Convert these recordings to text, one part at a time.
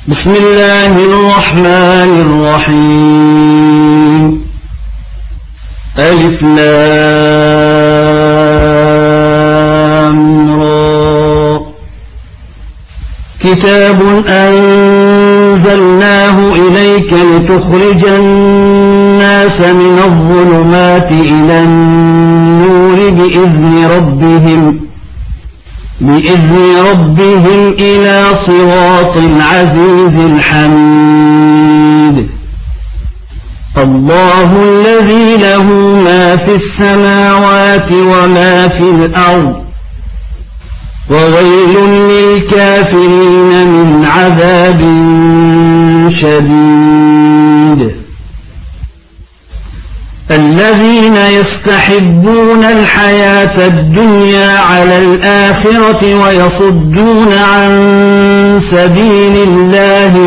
بسم الله الرحمن الرحيم. ألف لام را. كتاب أنزلناه إليك لتخرج الناس من الظلمات إلى النور بإذن ربهم إلى صراط العزيز الحميد. الله الذي له ما في السماوات وما في الأرض، وويل للكافرين من عذاب شديد. الذين يستحبون الحياة الدنيا على الآخرة ويصدون عن سبيل الله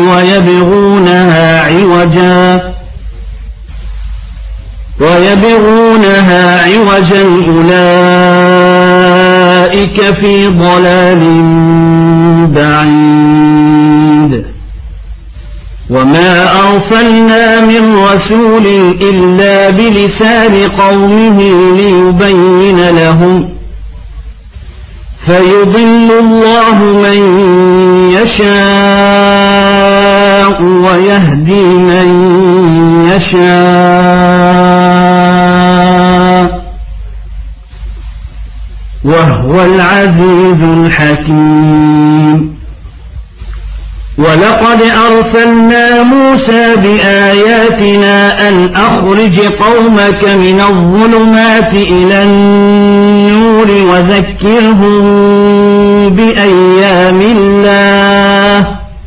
ويبغونها عوجا أولئك في ضلال بعيد. وما أرسلنا من رسول إلا بلسان قومه ليبين لهم، فيضل الله من يشاء ويهدي من يشاء، وهو العزيز الحكيم. ولقد أرسلنا موسى بآياتنا أن أخرج قومك من الظلمات إلى النور وذكرهم بأيام الله،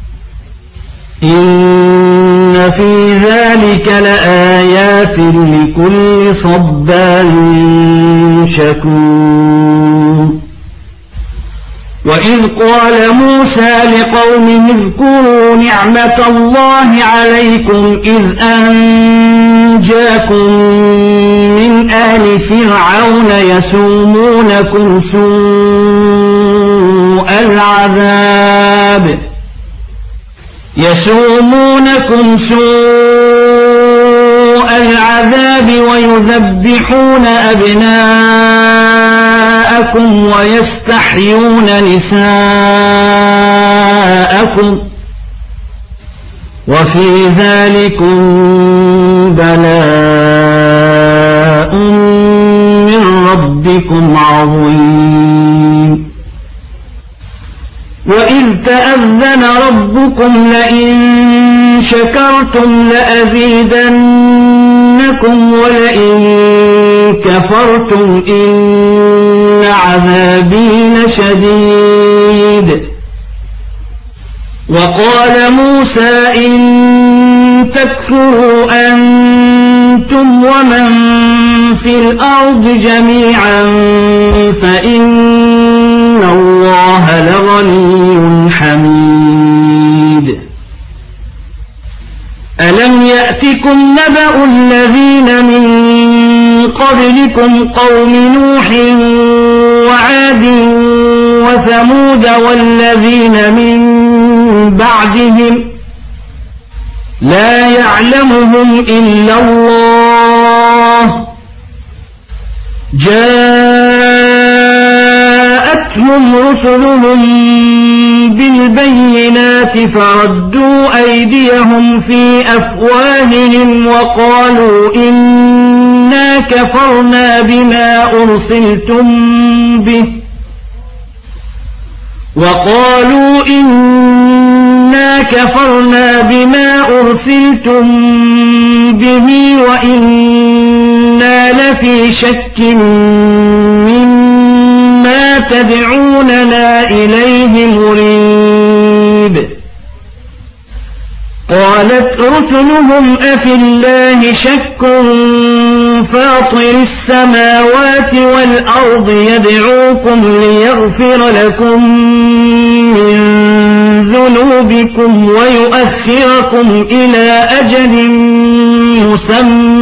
إن في ذلك لآيات لكل صبار شكور. وإذ قال موسى لقومه اذكروا نعمة الله عليكم إذ أنجاكم من آل فرعون يسومونكم سوء العذاب ويذبحون أبناءكم ويستحيون نساءكم، وفي ذلكم بلاء من ربكم عظيم. وإذ تأذن ربكم لئن شكرتم لأزيدنكم ولئن كفرتم إن عذابي لشديد. وقال موسى إن تكفروا أنتم ومن في الأرض جميعا فإن الله لغني حميد. ألم يأتكم نبأ الذين من قبلكم قوم نوح وعاد وثمود والذين من بعدهم لا يعلمهم إلا الله، جاءتهم رسلهم بالبينات فردوا أيديهم في أفواههم وقالوا إنا كفرنا بما أرسلتم به وإنا لفي شك مما تدعوننا إليه مريب. قالت رسلهم أفي الله شك فاطر السماوات والأرض يدعوكم ليغفر لكم من ذنوبكم ويؤخركم إلى أجل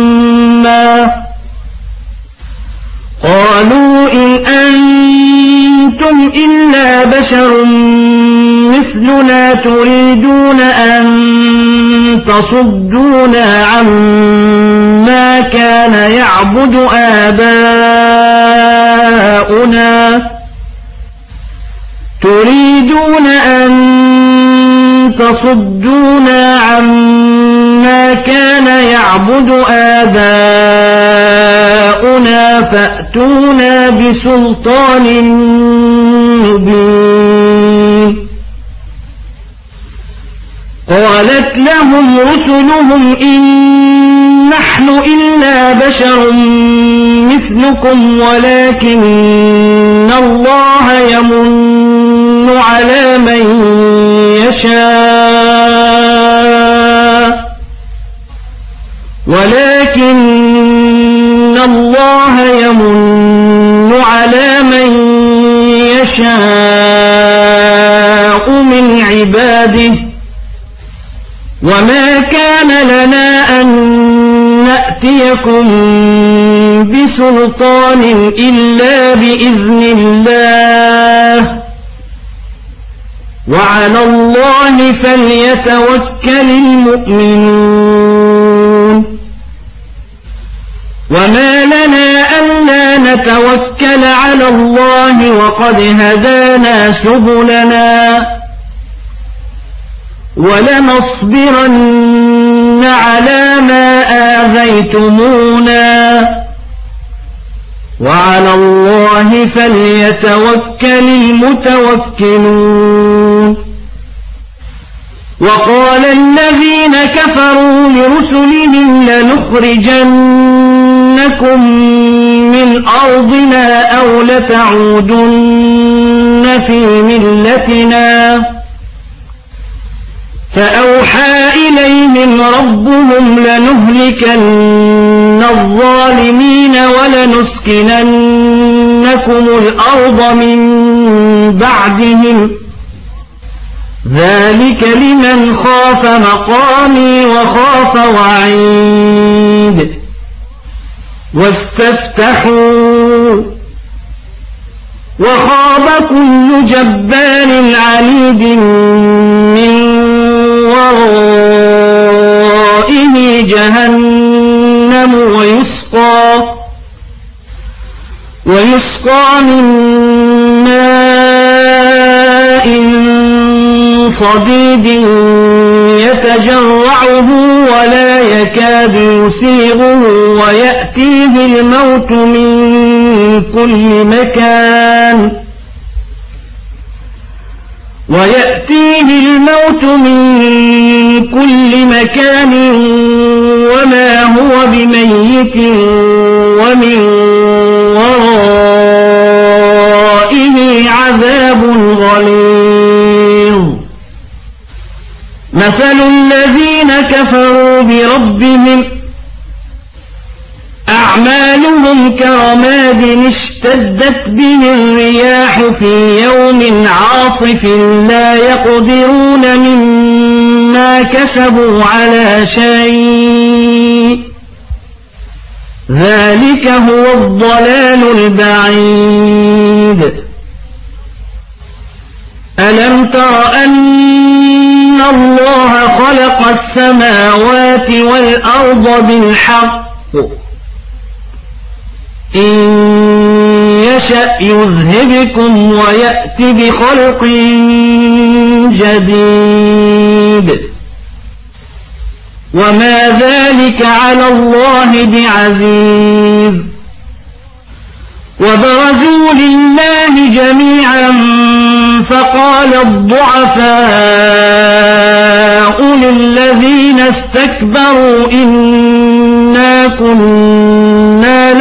مسمى. قالوا إن أنتم أنتم إلا بشر مثلنا تريدون أن تصدونا عما كان يعبد آباؤنا فأتونا بسلطان مبين. قالت لهم رسلهم إن نحن إلا بشر مثلكم ولكن الله يمن على من يشاء من عباده وما كان لنا أن نأتيكم بسلطان إلا بإذن الله وعلى الله فليتوكل المؤمنون. وما لنا ألا نتوكل على الله وقد هدانا سبلنا ولنصبرن على ما آذيتمونا وعلى الله فليتوكل المتوكلون. وقال الذين كفروا لرسلهم لنخرجنكم من أرضنا أو لتعودن في ملتنا فأوحى إليهم ربهم لنهلكن الظالمين ولنسكننكم الأرض من بعدهم ذلك لمن خاف مقامي وخاف وعيد. واستفتحوا وخاب كل جبار عنيد من ورائه جهنم ويسقى من ماء صديد يتجرعه ولا يكاد يسيغه ويأتيه الموت من كل مكان وما هو بميت ومن ورائه عذاب غليظ. مثل الذين كفروا بربهم أعمالهم كرماد اشتدت به الرياح في يوم عاصف لا يقدرون مما كسبوا على شيء ذلك هو الضلال البعيد. ألم تر أن الله خلق السماوات والأرض بالحق إن يشأ يذهبكم ويأت بخلق جديد وما ذلك على الله بعزيز. وبرزوا لله جميعا فقال الضعفاء للذين استكبروا إنا كنا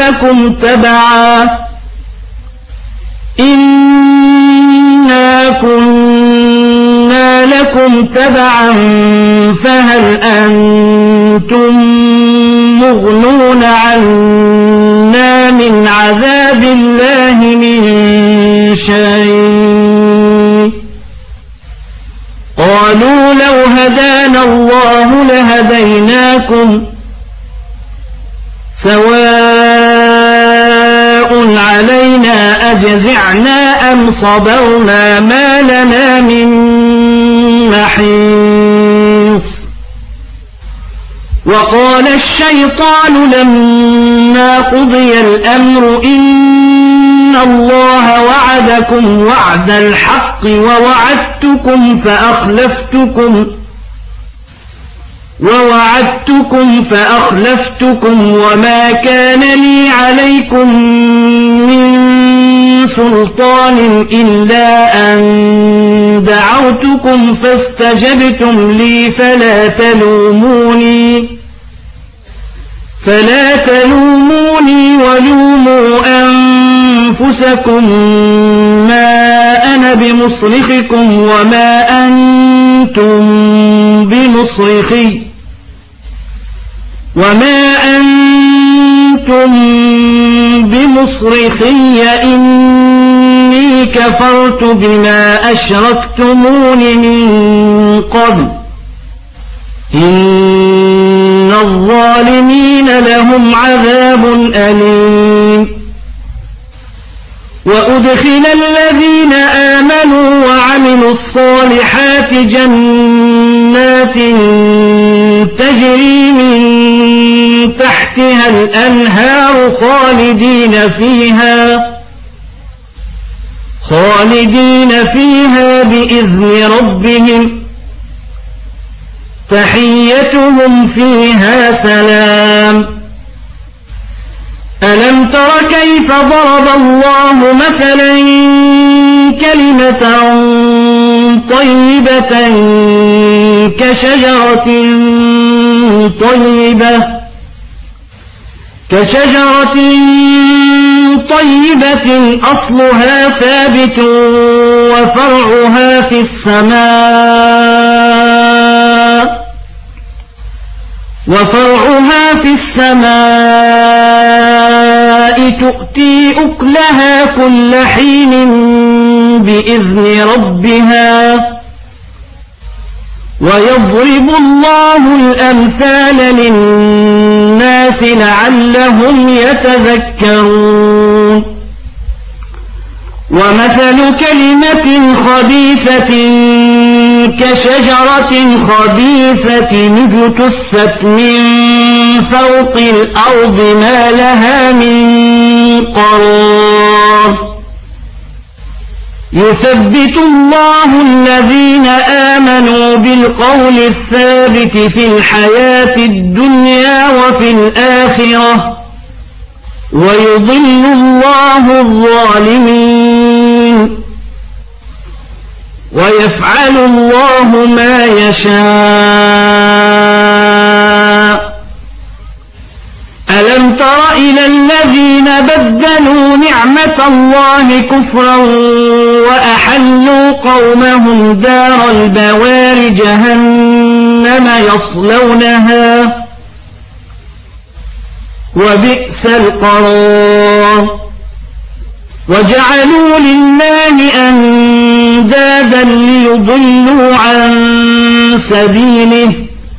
لكم تبعا فهل أنتم مغنون عنا من عذاب الله من شيء قالوا لو هدانا الله لهديناكم سواء علينا أجزعنا أم صبرنا ما لنا من محيص وقال الشيطان لما قضي الأمر إن الله وعدكم وعد الحق ووعدتكم فأخلفتكم وما كان لي عليكم من سلطان إلا أن دعوتكم فاستجبتم لي فلا تلوموني ولوموا أنفسكم ما أنا بمصرخكم وما أنتم بمصرخي إني كفرت بما أشركتمون من قبل إن الظالمين لهم عذاب أليم وأدخل الذين آمنوا وعملوا الصالحات جنات تجري من تحتها الأنهار خالدين فيها بإذن ربهم تحيتهم فيها سلام ألم تر كيف ضرب الله مثلا كلمة طيبة كشجرة طيبة أصلها ثابت وفرعها في السماء تؤتي أكلها كل حين بإذن ربها ويضرب الله الأمثال للناس لعلهم يتذكرون ومثل كلمة خبيثة كشجرة خبيثة اجتثت من فوق الأرض ما لها من قرار يثبت الله الذين آمنوا بالقول الثابت في الحياة الدنيا وفي الآخرة ويضل الله الظالمين ويفعل الله ما يشاء ألم تر إلى الذين بدلوا نعمة الله كفرا وأحلوا قومهم دار البوار جهنم يصلونها وبئس القرار وجعلوا لله أندادا ليضلوا عن سبيله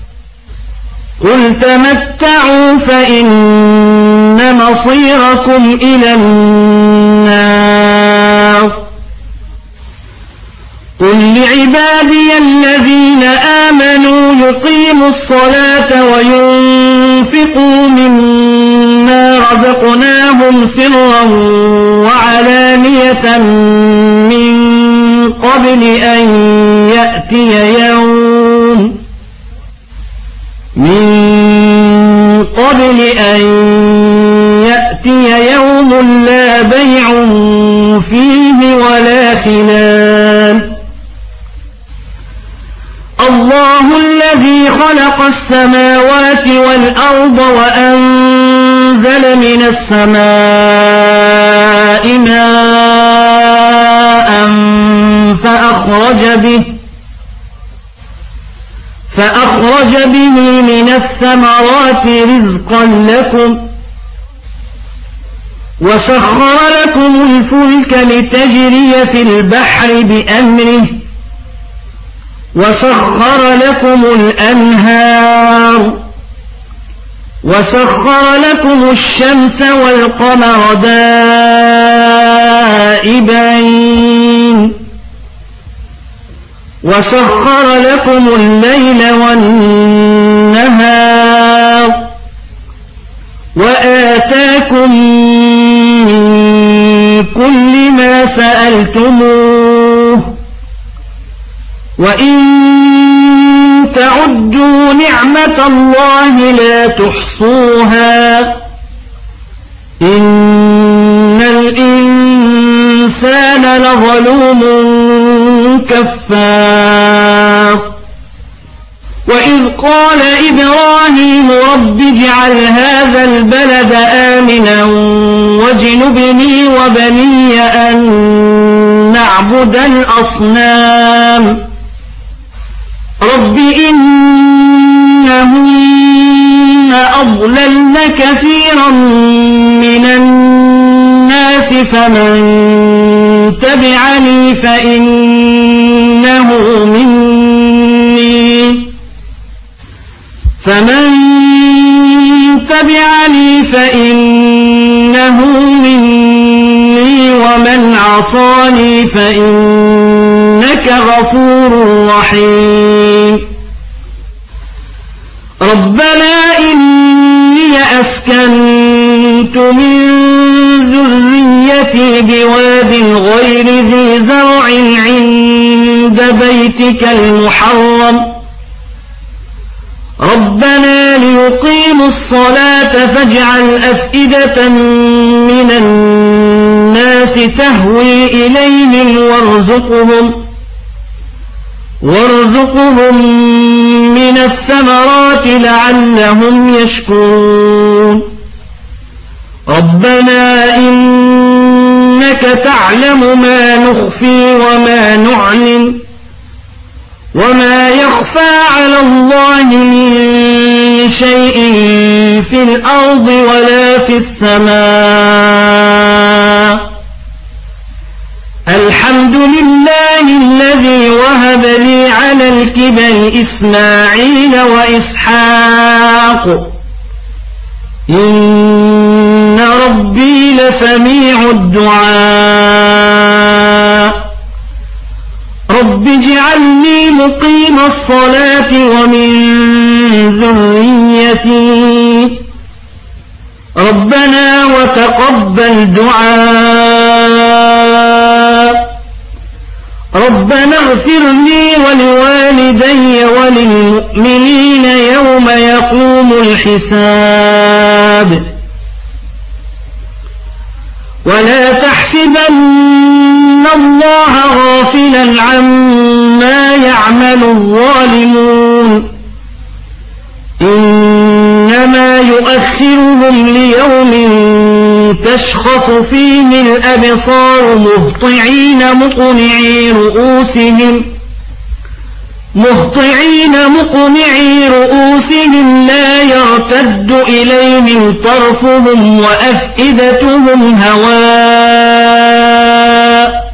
قل تمتعوا فإن مصيركم إلى النار قل لعبادي الذين آمنوا يقيموا الصلاة وينفقوا مما رزقناهم سرا وعلانية من قبل أن يأتي يوم لا بيع فيه ولا خلال الله الذي خلق السماوات والأرض وأنزل من السماء ماء فأخرج به من الثمرات رزقا لكم وسخر لكم الفلك لتجري في البحر بأمره وسخر لكم الأنهار وسخر لكم الشمس والقمر دائبين وسخر لكم الليل والنهار وآتاكم من كل ما سألتموه وإن تعدوا نعمة الله لا تحصوها إن الإنسان لظلوم كفار وإذ قال إبراهيم رب اجعل هذا البلد آمنا واجنبني وبني أن نعبد الأصنام رب إنهن أضللن كثيرا من الناس فمن تبعني فإنه مني ومن عصاني فإنك غفور رحيم ربنا إني أسكنت من ذريتي بواد غير ذي زرع عند بيتك المحرم ربنا ليقيموا الصلاة فاجعل أفئدة من الناس تهوي إليهم وارزقهم من الثمرات لعلهم يشكرون ربنا إنك تعلم ما نخفي وما نعلن وما يخفى على الله من شيء في الأرض ولا في السماء الحمد لله الذي وهب لي على الكبر إسماعيل وإسحاق إن ربي لسميع الدعاء رب اجعلني مقيم الصلاة ومن ذريتي ربنا وتقبل دعاء ربنا اغفر لي ولوالدي وللمؤمنين يوم يقوم الحساب ولا تحسبن الله غافلا عما يعمل الظالمون إنما يؤخرهم ليوم تشخص فيه الأبصار مهطعين مقنعي رؤوسهم لا يرتد إليهم طرفهم وأفئدتهم هواء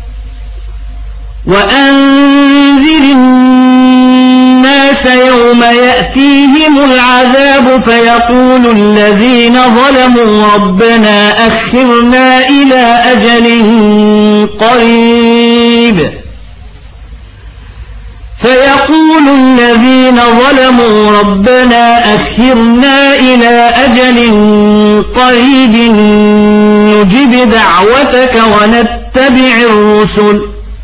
وأنذر الناس يوم يأتيهم العذاب فيقول الذين ظلموا ربنا أخرنا إلى أجل قريب نجب دعوتك ونتبع الرسل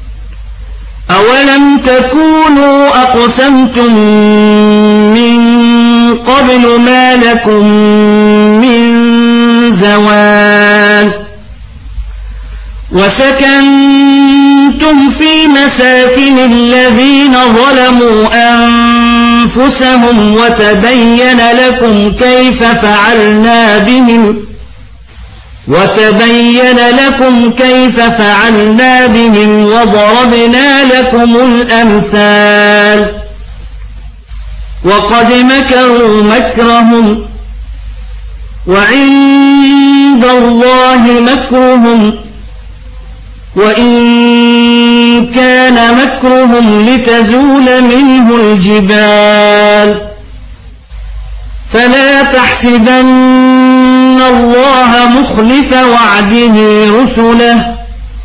أولم تكونوا أقسمتم من قبل ما لكم من زوال وسكنتم في مساكن الذين ظلموا أنفسهم وتبين لكم كيف فعلنا بهم وضربنا لكم الأمثال وقد مكروا مكرهم وعند الله مكرهم وإن كان مكرهم لتزول منه الجبال فلا تحسبن الله مخلف وعده رسله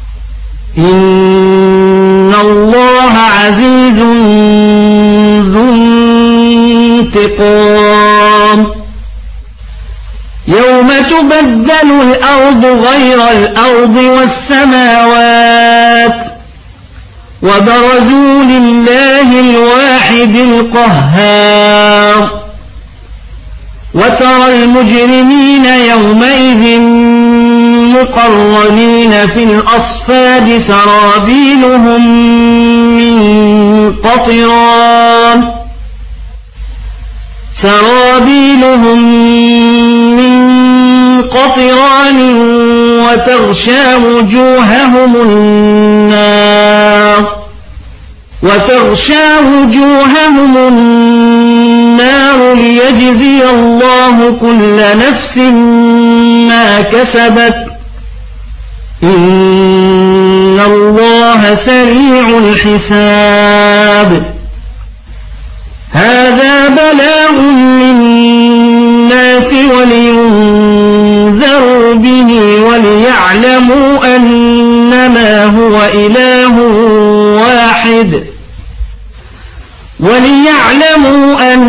إن الله عزيز ذو انتقام يوم تبدل الأرض غير الأرض والسماوات وبرزوا لله الواحد القهار وترى المجرمين يومئذ مقرنين في الأصفاد سرابيلهم من قطران وتغشى وجوههم النار ليجزي الله كل نفس ما كسبت إن الله سريع الحساب هذا بلاغ للناس ولينذروا به وليعلموا أنما هو إله واحد